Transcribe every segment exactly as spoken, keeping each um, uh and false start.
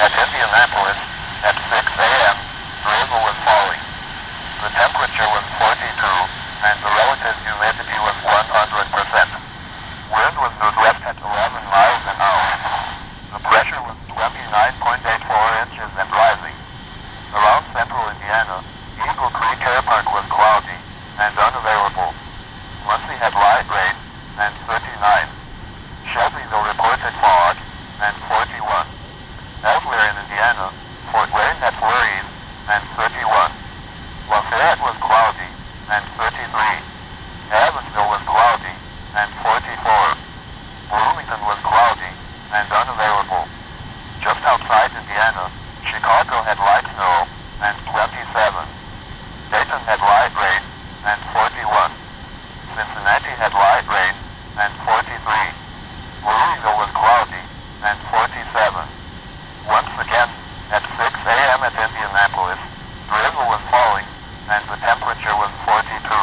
At Indianapolis, at six a m, drizzle was falling. The temperature was forty-two, and the relative humidity was one hundred percent. Wind was northwest at eleven miles an hour. The pressure was twenty-nine point eight four inches and rising. Around central Indiana, Eagle Creek Air Park was cloudy and unavailable. Muncie had light rain and thirty-nine. Shelbyville reported fog and forty-one. Elsewhere in Indiana, Fort Wayne had flurries and thirty-one. Lafayette was cloudy and thirty-three. Evansville was cloudy and forty-four. Bloomington was cloudy and unavailable. Just outside Indiana, Chicago had light snow and twenty-seven. Dayton had light rain and forty-one. Cincinnati had light rain and forty-three. Louisville was cloudy and forty-seven. Once again, at six a m at Indianapolis, drizzle was falling and the temperature was forty-two.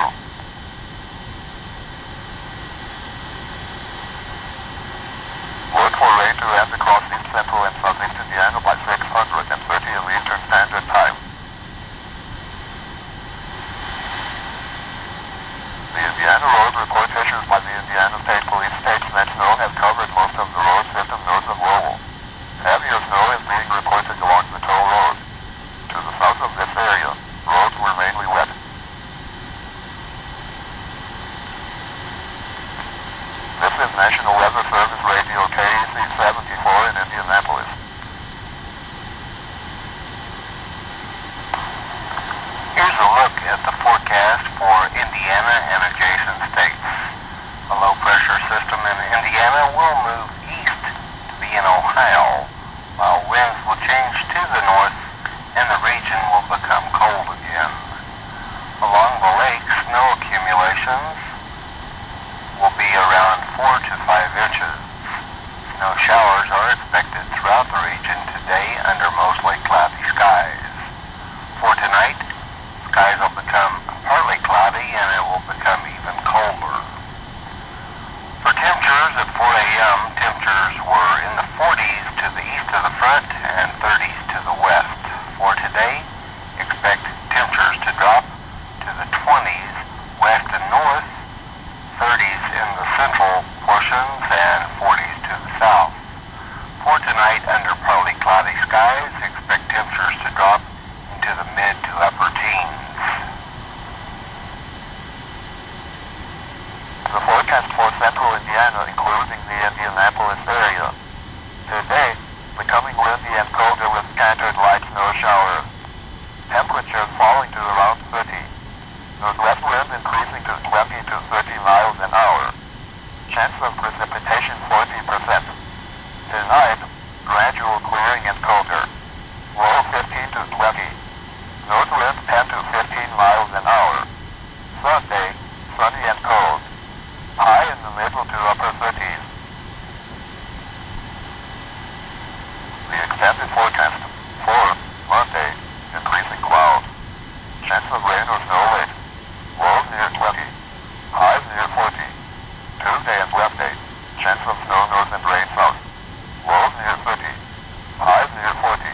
Look for rain to end across east central and southeast Indiana by six hundred thirty of Eastern Standard Time. The Indiana Road Report issued by the Indiana State Police states that snow has covered most of the road system north of Lowell. Heavier snow is being reported along the toll road. To the south of this area, roads were mainly wet. This is National Weather Service Radio K E C seventy-four in Indianapolis. Here's a look at the forecast for Indiana and adjacent states. A low-pressure system in Indiana will move east to be in Ohio, while winds will change to the north and the region will become cold again. Along the lake, snow accumulations will be around four to five inches. Snow showers are expected throughout the region today under mostly cloudy skies. For tonight, skies will become partly cloudy and it will become even colder. For temperatures at four a m, temperatures were in the forties to the east of the front and thirties to the west. For today, expect temperatures to drop to the twenties west and north, thirties in the central portions, and forties to the south. For tonight, under partly cloudy skies, expect temperatures to drop into the mid to upper teens. The forecast for central Indiana, including the Indianapolis area. Today, becoming windy and colder with scattered light snow showers. Temperatures falling to around thirty. Northwest wind increasing to twenty to thirty miles an hour. Chance of precipitation forty percent. Tonight, gradual clearing and colder. Low fifteen to twenty. North wind ten to fifteen miles an hour. Sunday, sunny and cold. High in the middle to upper thirties. The extended forecast for Monday, increasing clouds. Chance of rain or snow late. Lows near twenty. Highs near forty. Tuesday and Wednesday, chance of snow north and rain south. Lows near thirty. Highs near forty.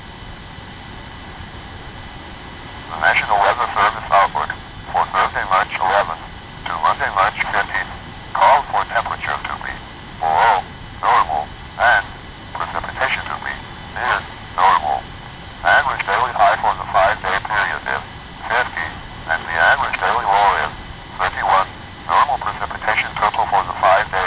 The National Weather Service outlook for Thursday, March eleventh to Monday, March fifteenth calls for temperatures to be below normal and precipitation to be near normal. Average daily high for the five-day period is fifty, and the average daily low is thirty-one. Normal precipitation total for the five-day